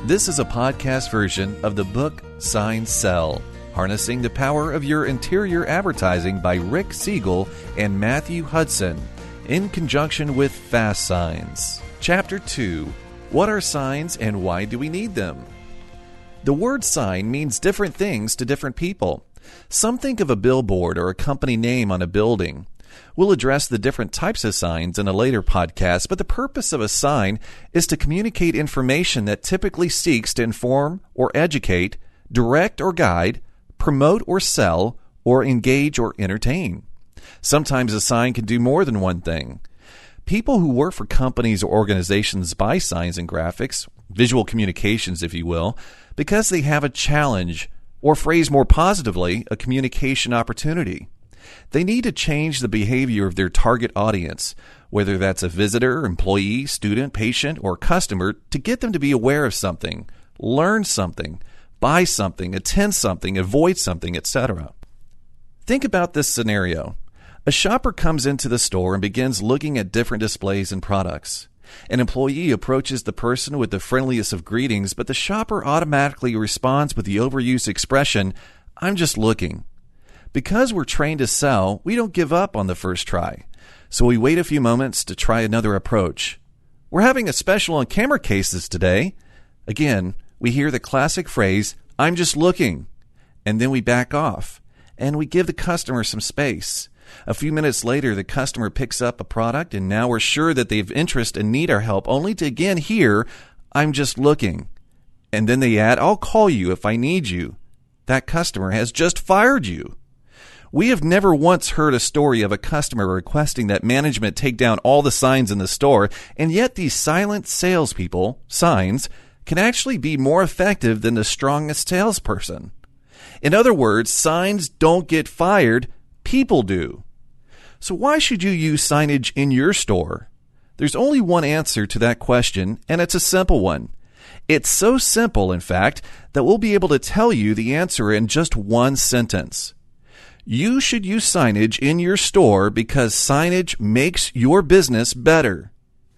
This is a podcast version of the book Signs Sell, Harnessing the Power of Your Interior Advertising by Rick Siegel and Matthew Hudson, in conjunction with Fast Signs. Chapter 2, What are signs and why do we need them? The word sign means different things to different people. Some think of a billboard or a company name on a building. We'll address the different types of signs in a later podcast, but the purpose of a sign is to communicate information that typically seeks to inform or educate, direct or guide, promote or sell, or engage or entertain. Sometimes a sign can do more than one thing. People who work for companies or organizations buy signs and graphics, visual communications if you will, because they have a challenge, or phrased more positively, a communication opportunity. They need to change the behavior of their target audience, whether that's a visitor, employee, student, patient, or customer, to get them to be aware of something, learn something, buy something, attend something, avoid something, etc. Think about this scenario. A shopper comes into the store and begins looking at different displays and products. An employee approaches the person with the friendliest of greetings, but the shopper automatically responds with the overused expression, "I'm just looking." Because we're trained to sell, we don't give up on the first try. So we wait a few moments to try another approach. We're having a special on camera cases today. Again, we hear the classic phrase, "I'm just looking," and then we back off, and we give the customer some space. A few minutes later, the customer picks up a product, and now we're sure that they have interest and need our help, only to again hear, "I'm just looking." And then they add, "I'll call you if I need you." That customer has just fired you. We have never once heard a story of a customer requesting that management take down all the signs in the store, and yet these silent salespeople, signs, can actually be more effective than the strongest salesperson. In other words, signs don't get fired, people do. So why should you use signage in your store? There's only one answer to that question, and it's a simple one. It's so simple, in fact, that we'll be able to tell you the answer in just one sentence. You should use signage in your store because signage makes your business better.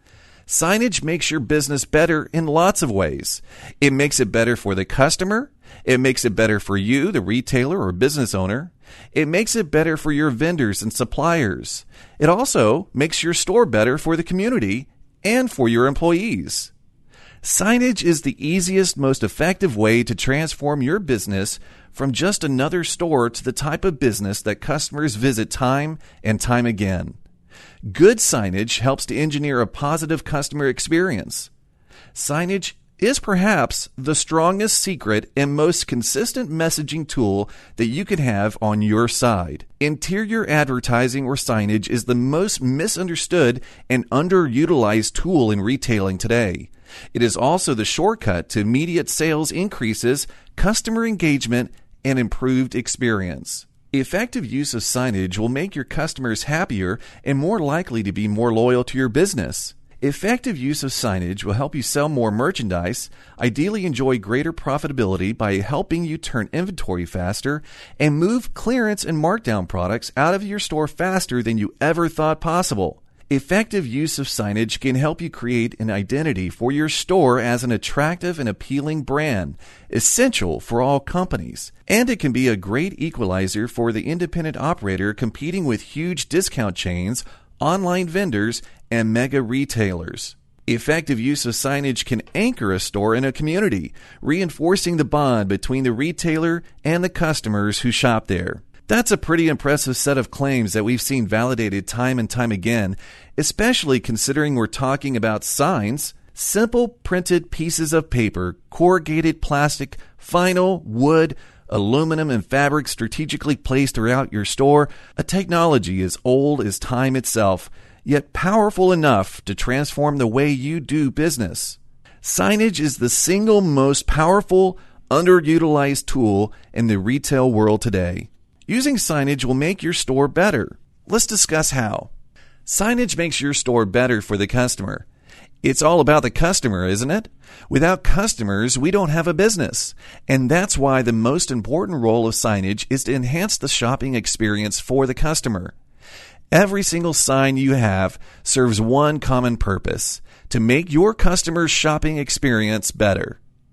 Signage makes your business better in lots of ways. It makes it better for the customer. It makes it better for you, the retailer or business owner. It makes it better for your vendors and suppliers. It also makes your store better for the community and for your employees. Signage is the easiest, most effective way to transform your business from just another store to the type of business that customers visit time and time again. Good signage helps to engineer a positive customer experience. Signage is perhaps the strongest secret and most consistent messaging tool that you can have on your side. Interior advertising or signage is the most misunderstood and underutilized tool in retailing today. It is also the shortcut to immediate sales increases, customer engagement, and improved experience. Effective use of signage will make your customers happier and more likely to be more loyal to your business. Effective use of signage will help you sell more merchandise, ideally enjoy greater profitability by helping you turn inventory faster, and move clearance and markdown products out of your store faster than you ever thought possible. Effective use of signage can help you create an identity for your store as an attractive and appealing brand, essential for all companies. And it can be a great equalizer for the independent operator competing with huge discount chains, online vendors, and mega retailers. Effective use of signage can anchor a store in a community, reinforcing the bond between the retailer and the customers who shop there. That's a pretty impressive set of claims that we've seen validated time and time again, especially considering we're talking about signs, simple printed pieces of paper, corrugated plastic, vinyl, wood, aluminum, and fabric strategically placed throughout your store, a technology as old as time itself, yet powerful enough to transform the way you do business. Signage is the single most powerful, underutilized tool in the retail world today. Using signage will make your store better. Let's discuss how. Signage makes your store better for the customer. It's all about the customer, isn't it? Without customers, we don't have a business. And that's why the most important role of signage is to enhance the shopping experience for the customer. Every single sign you have serves one common purpose: to make your customer's shopping experience better.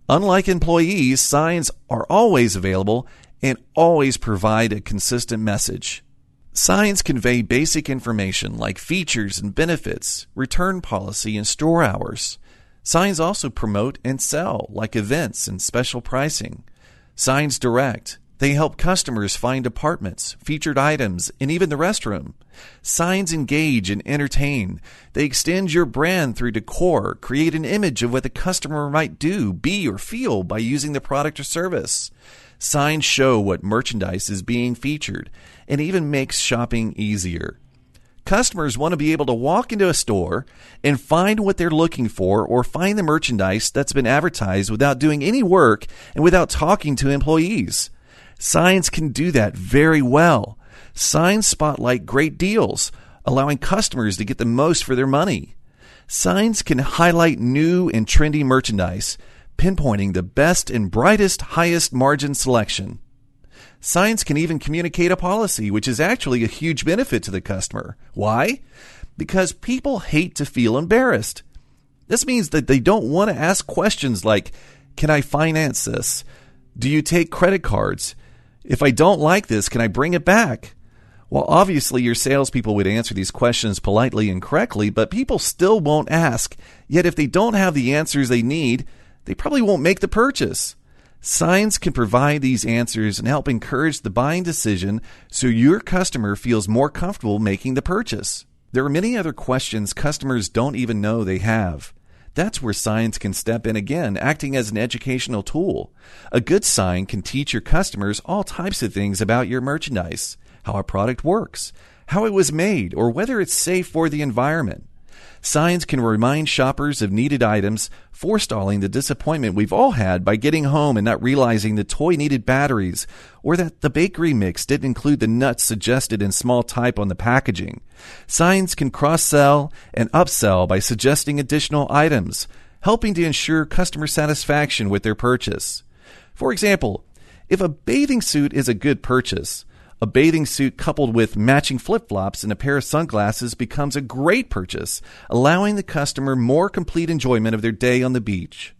Unlike employees, signs are always available and always provide a consistent message. Signs convey basic information like features and benefits, return policy, and store hours. Signs also promote and sell, like events and special pricing. Signs direct. They help customers find apartments, featured items, and even the restroom. Signs engage and entertain. They extend your brand through decor, create an image of what the customer might do, be, or feel by using the product or service. Signs show what merchandise is being featured and even makes shopping easier. Customers want to be able to walk into a store and find what they're looking for or find the merchandise that's been advertised without doing any work and without talking to employees. Signs can do that very well. Signs spotlight great deals, allowing customers to get the most for their money. Signs can highlight new and trendy merchandise, pinpointing the best and brightest, highest margin selection. Signs can even communicate a policy, which is actually a huge benefit to the customer. Why? Because people hate to feel embarrassed. This means that they don't want to ask questions like, can I finance this? Do you take credit cards? If I don't like this, can I bring it back? Well, obviously your salespeople would answer these questions politely and correctly, but people still won't ask. Yet if they don't have the answers they need, they probably won't make the purchase. Signs can provide these answers and help encourage the buying decision so your customer feels more comfortable making the purchase. There are many other questions customers don't even know they have. That's where signs can step in again, acting as an educational tool. A good sign can teach your customers all types of things about your merchandise, how a product works, how it was made, or whether it's safe for the environment. Signs can remind shoppers of needed items, forestalling the disappointment we've all had by getting home and not realizing the toy needed batteries, or that the bakery mix didn't include the nuts suggested in small type on the packaging. Signs can cross-sell and upsell by suggesting additional items, helping to ensure customer satisfaction with their purchase. For example, if a bathing suit is a good purchase, a bathing suit coupled with matching flip-flops and a pair of sunglasses becomes a great purchase, allowing the customer more complete enjoyment of their day on the beach.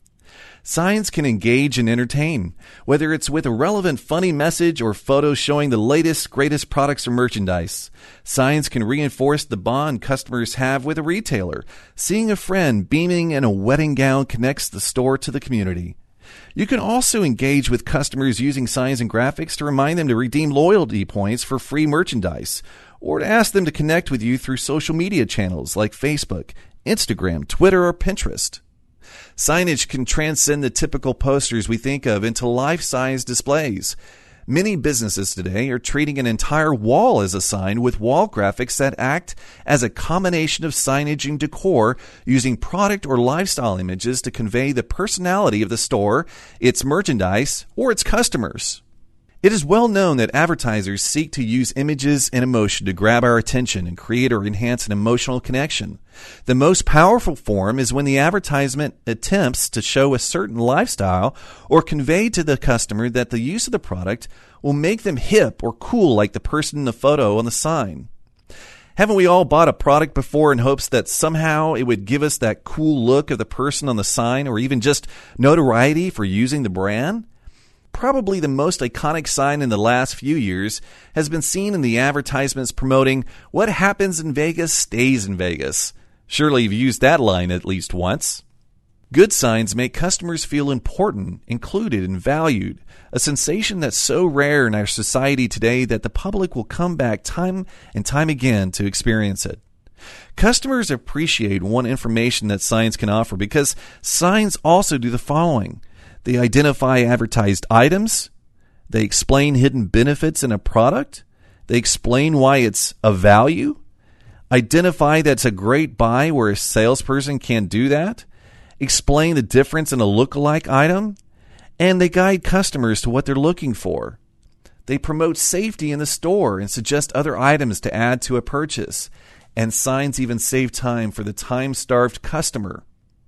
Signs can engage and entertain, whether it's with a relevant, funny message or photos showing the latest, greatest products or merchandise. Signs can reinforce the bond customers have with a retailer. Seeing a friend beaming in a wedding gown connects the store to the community. You can also engage with customers using signs and graphics to remind them to redeem loyalty points for free merchandise, or to ask them to connect with you through social media channels like Facebook, Instagram, Twitter, or Pinterest. Signage can transcend the typical posters we think of into life-size displays. Many businesses today are treating an entire wall as a sign with wall graphics that act as a combination of signage and decor, using product or lifestyle images to convey the personality of the store, its merchandise, or its customers. It is well known that advertisers seek to use images and emotion to grab our attention and create or enhance an emotional connection. The most powerful form is when the advertisement attempts to show a certain lifestyle or convey to the customer that the use of the product will make them hip or cool like the person in the photo on the sign. Haven't we all bought a product before in hopes that somehow it would give us that cool look of the person on the sign, or even just notoriety for using the brand? Probably the most iconic sign in the last few years has been seen in the advertisements promoting "What happens in Vegas stays in Vegas." Surely you've used that line at least once. Good signs make customers feel important, included, and valued, a sensation that's so rare in our society today that the public will come back time and time again to experience it. Customers appreciate one information that signs can offer because signs also do the following. They identify advertised items. They explain hidden benefits in a product. They explain why it's a value. Identify that's a great buy where a salesperson can't do that. Explain the difference in a lookalike item. And they guide customers to what they're looking for. They promote safety in the store and suggest other items to add to a purchase. And signs even save time for the time-starved customer.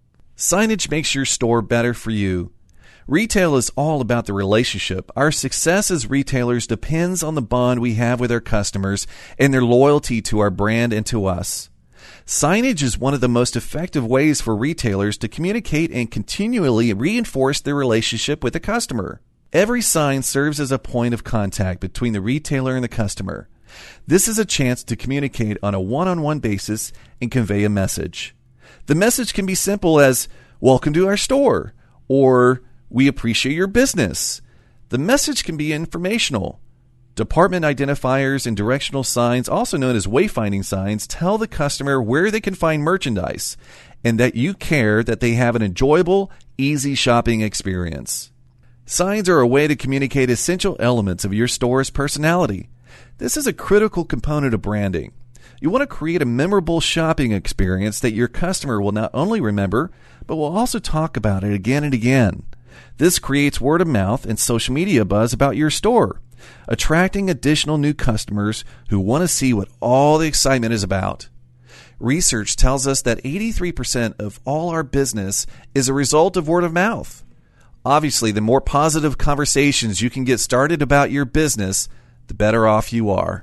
Signage makes your store better for you. Retail is all about the relationship. Our success as retailers depends on the bond we have with our customers and their loyalty to our brand and to us. Signage is one of the most effective ways for retailers to communicate and continually reinforce their relationship with the customer. Every sign serves as a point of contact between the retailer and the customer. This is a chance to communicate on a one-on-one basis and convey a message. The message can be simple as, "Welcome to our store," or "We appreciate your business." The message can be informational. Department identifiers and directional signs, also known as wayfinding signs, tell the customer where they can find merchandise and that you care that they have an enjoyable, easy shopping experience. Signs are a way to communicate essential elements of your store's personality. This is a critical component of branding. You want to create a memorable shopping experience that your customer will not only remember, but will also talk about it again and again. This creates word of mouth and social media buzz about your store, attracting additional new customers who want to see what all the excitement is about. Research tells us that 83% of all our business is a result of word of mouth. Obviously, the more positive conversations you can get started about your business, the better off you are.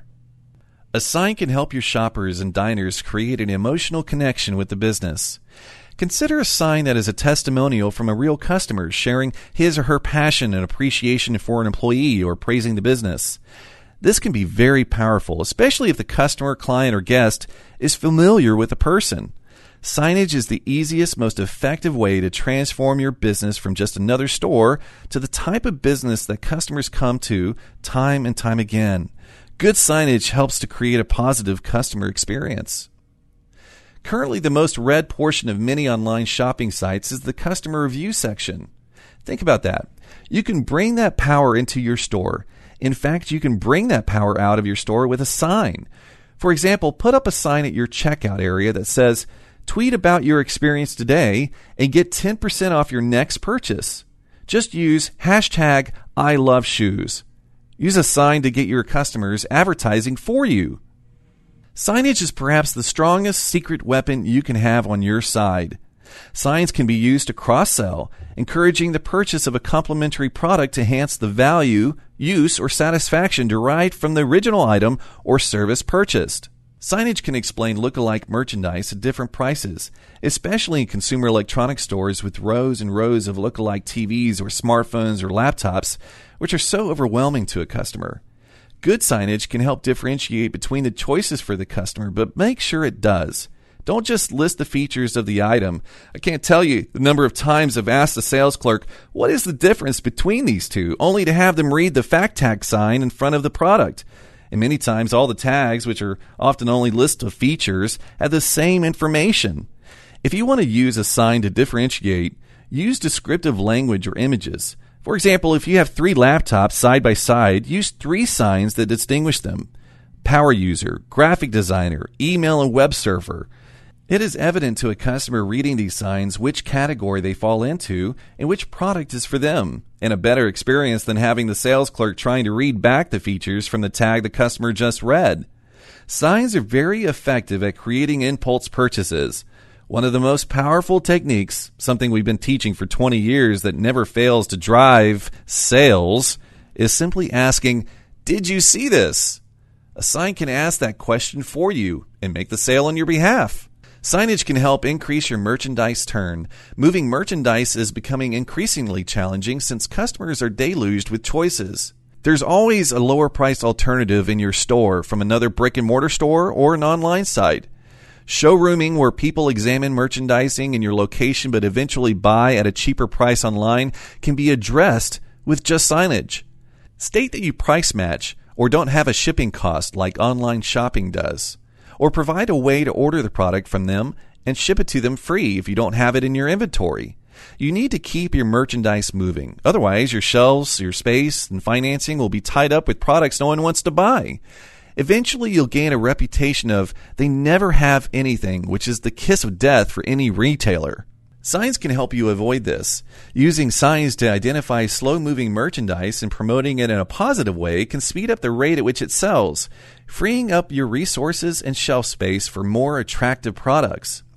A sign can help your shoppers and diners create an emotional connection with the business. Consider a sign that is a testimonial from a real customer sharing his or her passion and appreciation for an employee or praising the business. This can be very powerful, especially if the customer, client, or guest is familiar with the person. Signage is the easiest, most effective way to transform your business from just another store to the type of business that customers come to time and time again. Good signage helps to create a positive customer experience. Currently, the most read portion of many online shopping sites is the customer review section. Think about that. You can bring that power into your store. In fact, you can bring that power out of your store with a sign. For example, put up a sign at your checkout area that says, "Tweet about your experience today and get 10% off your next purchase." Just use hashtag #ILoveShoes. Use a sign to get your customers advertising for you. Signage is perhaps the strongest secret weapon you can have on your side. Signs can be used to cross-sell, encouraging the purchase of a complementary product to enhance the value, use, or satisfaction derived from the original item or service purchased. Signage can explain look-alike merchandise at different prices, especially in consumer electronics stores with rows and rows of look-alike TVs or smartphones or laptops, which are so overwhelming to a customer. Good signage can help differentiate between the choices for the customer, but make sure it does. Don't just list the features of the item. I can't tell you the number of times I've asked the sales clerk, what is the difference between these two, only to have them read the fact tag sign in front of the product. And many times all the tags, which are often only lists of features, have the same information. If you want to use a sign to differentiate, use descriptive language or images. For example, if you have 3 laptops side by side, use 3 signs that distinguish them. Power user, graphic designer, email and web server. It is evident to a customer reading these signs which category they fall into and which product is for them, and a better experience than having the sales clerk trying to read back the features from the tag the customer just read. Signs are very effective at creating impulse purchases. One of the most powerful techniques, something we've been teaching for 20 years that never fails to drive sales, is simply asking, "Did you see this?" A sign can ask that question for you and make the sale on your behalf. Signage can help increase your merchandise turn. Moving merchandise is becoming increasingly challenging since customers are deluged with choices. There's always a lower-priced alternative in your store from another brick-and-mortar store or an online site. Showrooming, where people examine merchandising in your location but eventually buy at a cheaper price online, can be addressed with just signage. State that you price match or don't have a shipping cost like online shopping does. Or provide a way to order the product from them and ship it to them free if you don't have it in your inventory. You need to keep your merchandise moving. Otherwise, your shelves, your space, and financing will be tied up with products no one wants to buy. Eventually, you'll gain a reputation of they never have anything, which is the kiss of death for any retailer. Signs can help you avoid this. Using signs to identify slow-moving merchandise and promoting it in a positive way can speed up the rate at which it sells, freeing up your resources and shelf space for more attractive products.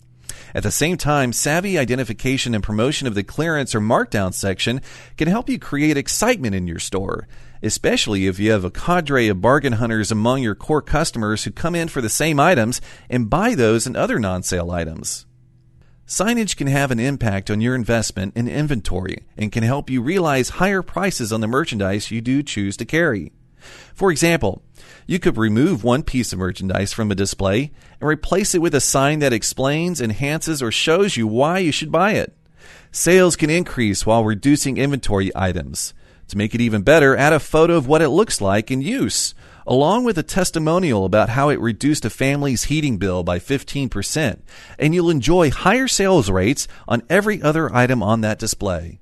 At the same time, savvy identification and promotion of the clearance or markdown section can help you create excitement in your store, especially if you have a cadre of bargain hunters among your core customers who come in for the same items and buy those and other non-sale items. Signage can have an impact on your investment in inventory and can help you realize higher prices on the merchandise you do choose to carry. For example, you could remove one piece of merchandise from a display and replace it with a sign that explains, enhances, or shows you why you should buy it. Sales can increase while reducing inventory items. To make it even better, add a photo of what it looks like in use, along with a testimonial about how it reduced a family's heating bill by 15%, and you'll enjoy higher sales rates on every other item on that display.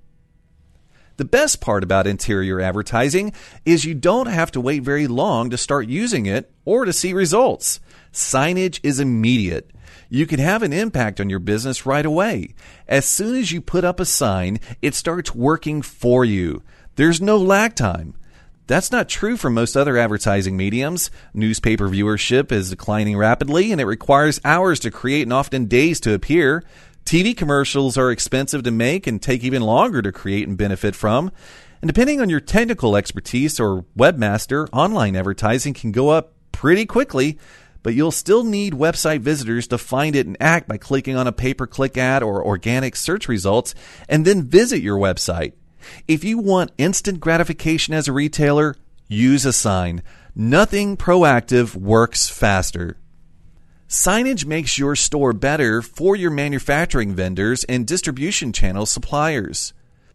The best part about interior advertising is you don't have to wait very long to start using it or to see results. Signage is immediate. You can have an impact on your business right away. As soon as you put up a sign, it starts working for you. There's no lag time. That's not true for most other advertising mediums. Newspaper viewership is declining rapidly, and it requires hours to create and often days to appear. TV commercials are expensive to make and take even longer to create and benefit from. And depending on your technical expertise or webmaster, online advertising can go up pretty quickly, but you'll still need website visitors to find it and act by clicking on a pay-per-click ad or organic search results and then visit your website. If you want instant gratification as a retailer, use a sign. Nothing proactive works faster. Signage makes your store better for your manufacturing vendors and distribution channel suppliers.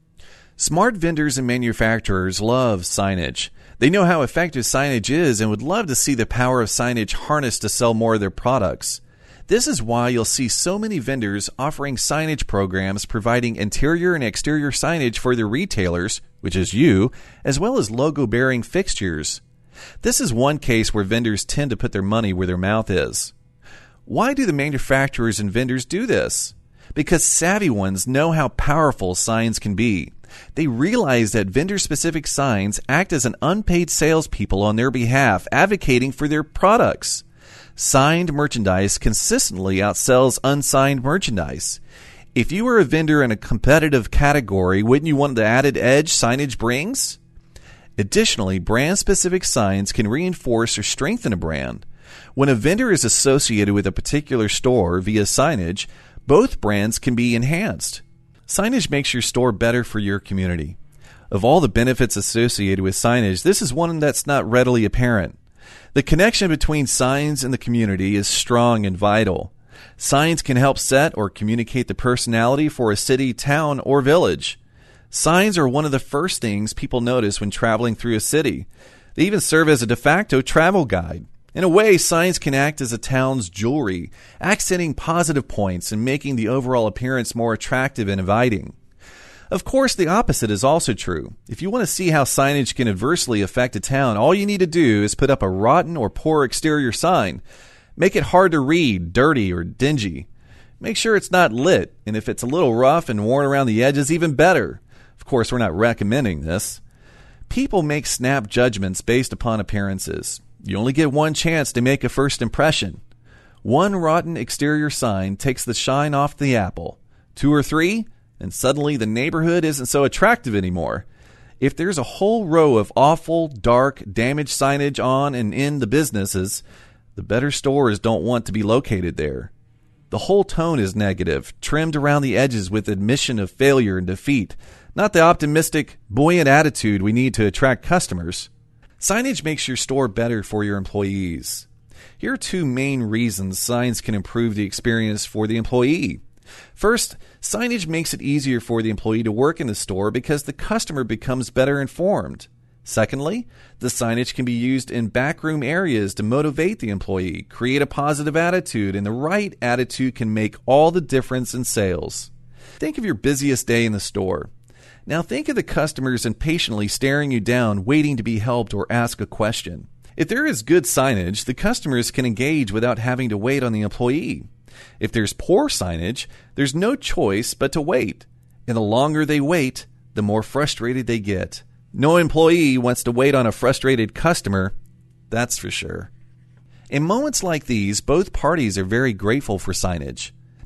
Smart vendors and manufacturers love signage. They know how effective signage is and would love to see the power of signage harnessed to sell more of their products. This is why you'll see so many vendors offering signage programs providing interior and exterior signage for their retailers, which is you, as well as logo-bearing fixtures. This is one case where vendors tend to put their money where their mouth is. Why do the manufacturers and vendors do this? Because savvy ones know how powerful signs can be. They realize that vendor-specific signs act as an unpaid salespeople on their behalf, advocating for their products. Signed merchandise consistently outsells unsigned merchandise. If you were a vendor in a competitive category, wouldn't you want the added edge signage brings? Additionally, brand-specific signs can reinforce or strengthen a brand. When a vendor is associated with a particular store via signage, both brands can be enhanced. Signage makes your store better for your community. Of all the benefits associated with signage, this is one that's not readily apparent. The connection between signs and the community is strong and vital. Signs can help set or communicate the personality for a city, town, or village. Signs are one of the first things people notice when traveling through a city. They even serve as a de facto travel guide. In a way, signs can act as a town's jewelry, accenting positive points and making the overall appearance more attractive and inviting. Of course, the opposite is also true. If you want to see how signage can adversely affect a town, all you need to do is put up a rotten or poor exterior sign. Make it hard to read, dirty, or dingy. Make sure it's not lit, and if it's a little rough and worn around the edges, even better. Of course, we're not recommending this. People make snap judgments based upon appearances. You only get one chance to make a first impression. One rotten exterior sign takes the shine off the apple. 2 or 3, and suddenly the neighborhood isn't so attractive anymore. If there's a whole row of awful, dark, damaged signage on and in the businesses, the better stores don't want to be located there. The whole tone is negative, trimmed around the edges with admission of failure and defeat, not the optimistic, buoyant attitude we need to attract customers. Signage makes your store better for your employees. Here are 2 main reasons signs can improve the experience for the employee. First, signage makes it easier for the employee to work in the store because the customer becomes better informed. Secondly, the signage can be used in backroom areas to motivate the employee, create a positive attitude, and the right attitude can make all the difference in sales. Think of your busiest day in the store. Now think of the customers impatiently staring you down, waiting to be helped or ask a question. If there is good signage, the customers can engage without having to wait on the employee. If there's poor signage, there's no choice but to wait. And the longer they wait, the more frustrated they get. No employee wants to wait on a frustrated customer, that's for sure. In moments like these, both parties are very grateful for signage.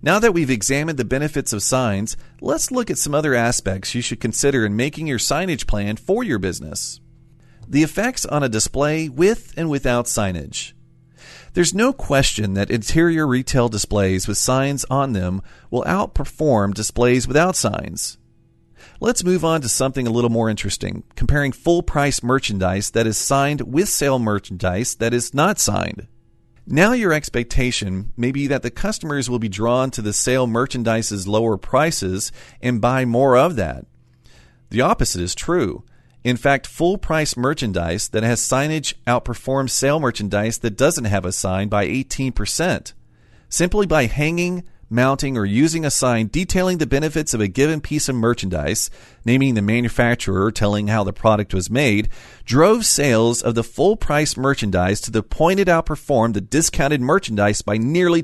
Now that we've examined the benefits of signs, let's look at some other aspects you should consider in making your signage plan for your business. The effects on a display with and without signage. There's no question that interior retail displays with signs on them will outperform displays without signs. Let's move on to something a little more interesting, comparing full-price merchandise that is signed with sale merchandise that is not signed. Now your expectation may be that the customers will be drawn to the sale merchandise's lower prices and buy more of that. The opposite is true. In fact, full-price merchandise that has signage outperforms sale merchandise that doesn't have a sign by 18%. Simply by hanging, mounting, or using a sign detailing the benefits of a given piece of merchandise, naming the manufacturer, telling how the product was made, drove sales of the full-price merchandise to the point it outperformed the discounted merchandise by nearly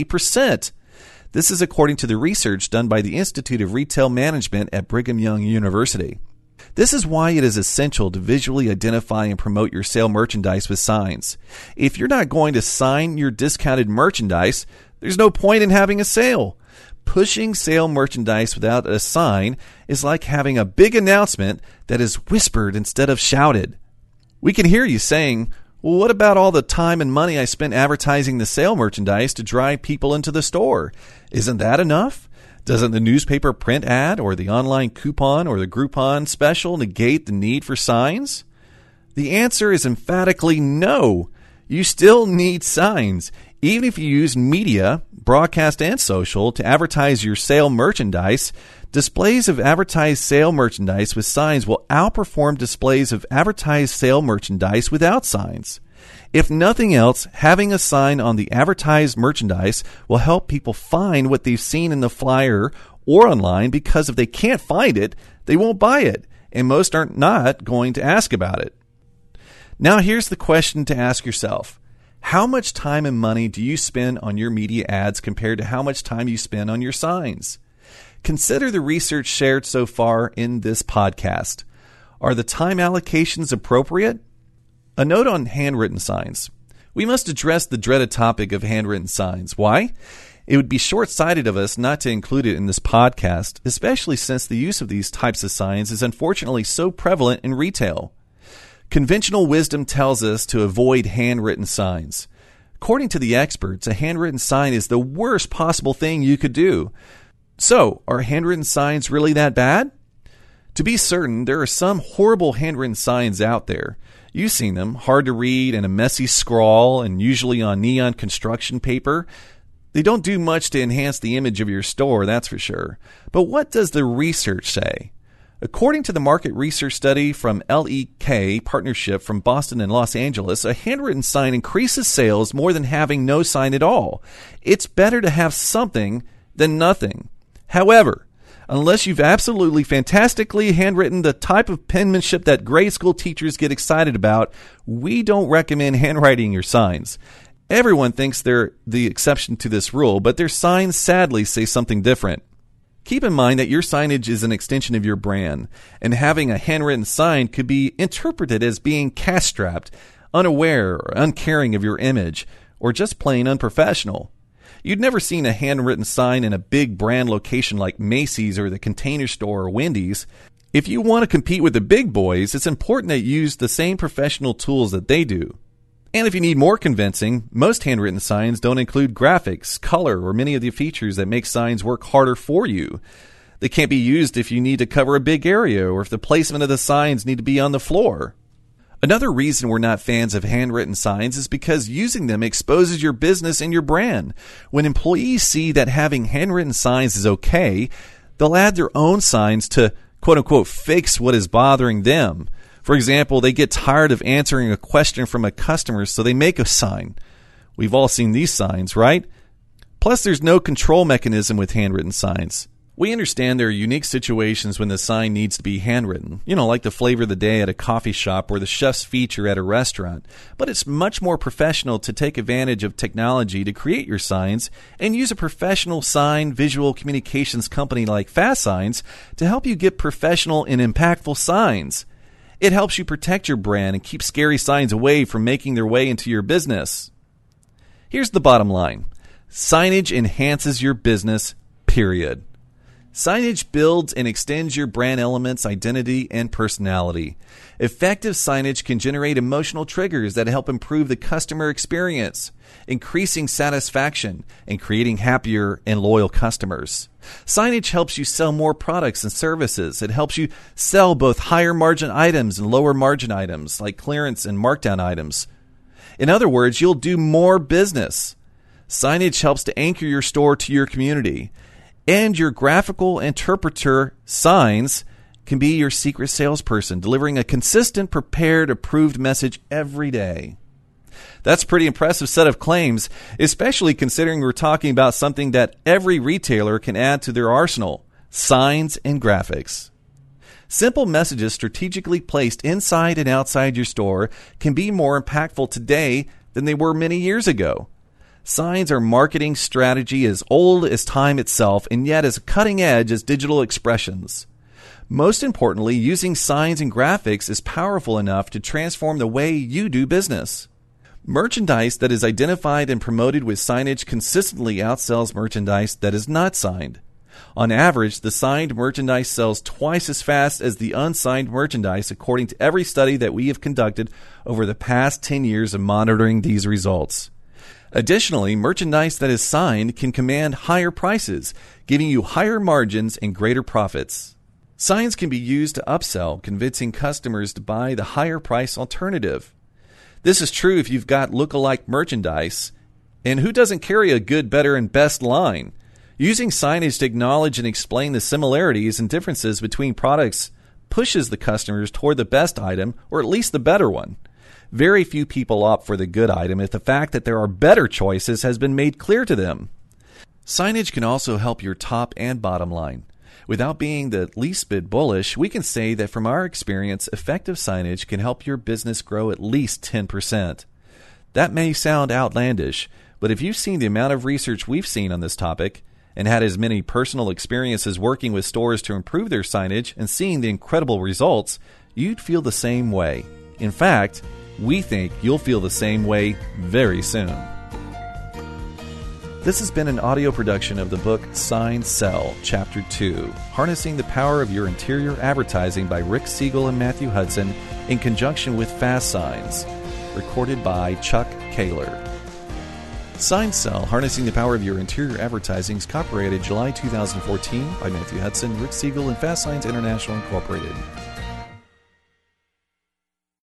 20%. This is according to the research done by the Institute of Retail Management at Brigham Young University. This is why it is essential to visually identify and promote your sale merchandise with signs. If you're not going to sign your discounted merchandise, there's no point in having a sale. Pushing sale merchandise without a sign is like having a big announcement that is whispered instead of shouted. We can hear you saying, well, what about all the time and money I spent advertising the sale merchandise to drive people into the store? Isn't that enough? Doesn't the newspaper print ad or the online coupon or the Groupon special negate the need for signs? The answer is emphatically no. You still need signs. Even if you use media, broadcast and social, to advertise your sale merchandise, displays of advertised sale merchandise with signs will outperform displays of advertised sale merchandise without signs. If nothing else, having a sign on the advertised merchandise will help people find what they've seen in the flyer or online, because if they can't find it, they won't buy it, and most are not going to ask about it. Now here's the question to ask yourself. How much time and money do you spend on your media ads compared to how much time you spend on your signs? Consider the research shared so far in this podcast. Are the time allocations appropriate? A note on handwritten signs. We must address the dreaded topic of handwritten signs. Why? It would be short-sighted of us not to include it in this podcast, especially since the use of these types of signs is unfortunately so prevalent in retail. Conventional wisdom tells us to avoid handwritten signs. According to the experts, a handwritten sign is the worst possible thing you could do. So, are handwritten signs really that bad? To be certain, there are some horrible handwritten signs out there. You've seen them, hard to read and a messy scrawl, and usually on neon construction paper. They don't do much to enhance the image of your store, that's for sure. But what does the research say? According to the market research study from LEK Partnership from Boston and Los Angeles, a handwritten sign increases sales more than having no sign at all. It's better to have something than nothing. However, unless you've absolutely fantastically handwritten the type of penmanship that grade school teachers get excited about, we don't recommend handwriting your signs. Everyone thinks they're the exception to this rule, but their signs sadly say something different. Keep in mind that your signage is an extension of your brand, and having a handwritten sign could be interpreted as being cash-strapped, unaware or uncaring of your image, or just plain unprofessional. You'd never seen a handwritten sign in a big brand location like Macy's or the Container Store or Wendy's. If you want to compete with the big boys, it's important that you use the same professional tools that they do. And if you need more convincing, most handwritten signs don't include graphics, color, or many of the features that make signs work harder for you. They can't be used if you need to cover a big area or if the placement of the signs need to be on the floor. Another reason we're not fans of handwritten signs is because using them exposes your business and your brand. When employees see that having handwritten signs is okay, they'll add their own signs to, quote-unquote, fix what is bothering them. For example, they get tired of answering a question from a customer, so they make a sign. We've all seen these signs, right? Plus, there's no control mechanism with handwritten signs. We understand there are unique situations when the sign needs to be handwritten, like the flavor of the day at a coffee shop or the chef's feature at a restaurant. But it's much more professional to take advantage of technology to create your signs and use a professional sign visual communications company like Fast Signs to help you get professional and impactful signs. It helps you protect your brand and keep scary signs away from making their way into your business. Here's the bottom line. Signage enhances your business, period. Signage builds and extends your brand elements, identity, and personality. Effective signage can generate emotional triggers that help improve the customer experience, increasing satisfaction and creating happier and loyal customers. Signage helps you sell more products and services. It helps you sell both higher margin items and lower margin items like clearance and markdown items. In other words, you'll do more business. Signage helps to anchor your store to your community. And your graphical interpreter signs can be your secret salesperson, delivering a consistent, prepared, approved message every day. That's a pretty impressive set of claims, especially considering we're talking about something that every retailer can add to their arsenal, signs and graphics. Simple messages strategically placed inside and outside your store can be more impactful today than they were many years ago. Signs are marketing strategy as old as time itself and yet as cutting edge as digital expressions. Most importantly, using signs and graphics is powerful enough to transform the way you do business. Merchandise that is identified and promoted with signage consistently outsells merchandise that is not signed. On average, the signed merchandise sells twice as fast as the unsigned merchandise, according to every study that we have conducted over the past 10 years of monitoring these results. Additionally, merchandise that is signed can command higher prices, giving you higher margins and greater profits. Signs can be used to upsell, convincing customers to buy the higher price alternative. This is true if you've got look-alike merchandise, and who doesn't carry a good, better, and best line? Using signage to acknowledge and explain the similarities and differences between products pushes the customers toward the best item, or at least the better one. Very few people opt for the good item if the fact that there are better choices has been made clear to them. Signage can also help your top and bottom line. Without being the least bit bullish, we can say that from our experience, effective signage can help your business grow at least 10%. That may sound outlandish, but if you've seen the amount of research we've seen on this topic and had as many personal experiences working with stores to improve their signage and seeing the incredible results, you'd feel the same way. In fact, we think you'll feel the same way very soon. This has been an audio production of the book Sign Sell, Chapter 2, Harnessing the Power of Your Interior Advertising by Rick Siegel and Matthew Hudson in conjunction with Fast Signs, recorded by Chuck Kaler. Sign Sell, Harnessing the Power of Your Interior Advertising is copyrighted July 2014 by Matthew Hudson, Rick Siegel, and Fast Signs International Incorporated.